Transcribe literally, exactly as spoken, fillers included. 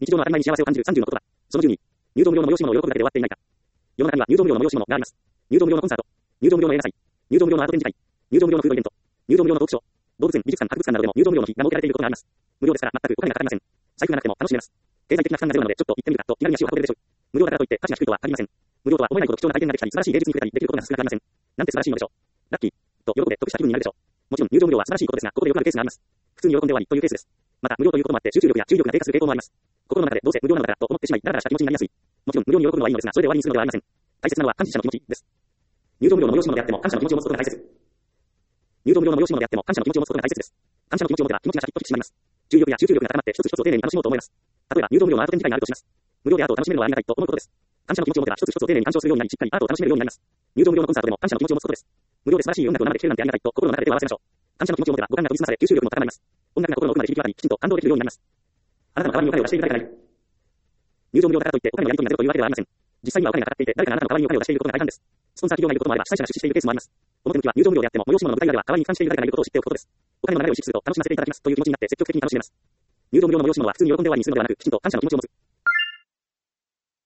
日常の当たり前に幸せを感じるさんじゅうの言葉。そのじゅうに、入場無料の催し物を喜ぶだけで終わっていないか。世の中には入場無料の催し物があります。入場無料のコンサート、入場無料の映画祭、入場無料のアート展示会、入場無料のフードイベント、入場無料のトークショー、動物園、美術館、博物館などでも入場無料の日が設けられていることがあります。無料ですから全くお金がかかりません。財布がなくても楽しめます。経済的な負担がゼロなのでちょっと行ってみるかと気軽に足を運べるでしょう。無料だからといって価値が低いとは限りません。無料とは思えないほど貴重な体験ができたり素晴らしい芸術に触れたりできることが少なくありません。なんて素晴らしいのでしょう。ラッキーと喜んで得した気分になるでしょう。もちろん入場無料は素晴らしいことですが、ここでよくあるケースがあります。普通に喜んで終わりというケースです。また無料ということもあって集中力や注意力が低下する傾向もあります。心の中でどうせ無料なのだからと思ってしまいダラダラした気持ちになりやすい。もちろん無料に喜ぶのはいいのですが、それで終わりにするのではありません。大切なのは感謝の気持ちです。入場無料の催し物であっても感謝の気持ちを持つことが大切。入場無料の催し物であっても感謝の気持ちを持つことが大切です。感謝の気持ちを持てば気持ちがシャキッとしてしまいます。注意力や集中力が高まって一つ一つを丁寧に楽しもうと思います。例えば入場無料のアート展示会があるとします。無料でアートを楽しめるのはありがたいと思うことです。感謝の気持ちを持てば一つ一つを丁寧に鑑賞するようになりしっかりアートを楽しめるようになります。入場無料のコンサートでも感謝の気持ちを持つことです。無料で素晴らしい音楽を生で聴けるなんてありがたいと心の中で手を合わせましょう。感謝の気持ちを持てば五感が研ぎ澄まされ吸収力も高まります。音楽が心の奥まで響き渡りきちんと感動できるようになります。あなたの代わりにお金を出していただけない。入場無料だからといってお金のやり取りがゼロというわけではありません。実際にはお金がかかっていて誰かがあなたの代わりにお金を出していることが大半です。スポンサー企業がいることもあれば主催者が出資しているケースもあります。表向きは入場無料であっても催し物の舞台裏では代わりに負担している誰かがいることを知っておくことです。お金の流れを意識すると楽しませていただきますという気持ちになって積極的に楽しめます。入場無料の催し物は普通に喜んで終わりにするのではなくきちんと感謝の気持ちを持つ。